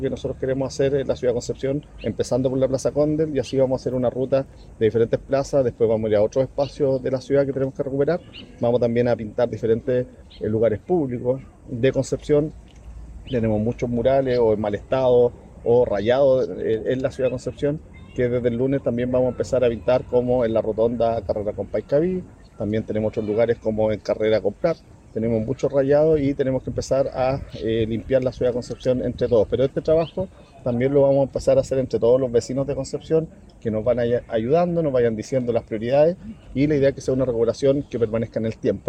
que nosotros queremos hacer en la ciudad de Concepción, empezando por la Plaza Condel, y así vamos a hacer una ruta de diferentes plazas. Después vamos a ir a otros espacios de la ciudad que tenemos que recuperar. Vamos también a pintar diferentes lugares públicos de Concepción. Tenemos muchos murales o en mal estado o rayados en la ciudad de Concepción, que desde el lunes también vamos a empezar a pintar, como en la rotonda Carrera con Paiscaví. También tenemos otros lugares como en Carrera con Prat. Tenemos muchos rayados y tenemos que empezar a limpiar la ciudad de Concepción entre todos. Pero este trabajo también lo vamos a empezar a hacer entre todos los vecinos de Concepción, que nos van ayudando, nos vayan diciendo las prioridades, y la idea es que sea una regulación que permanezca en el tiempo.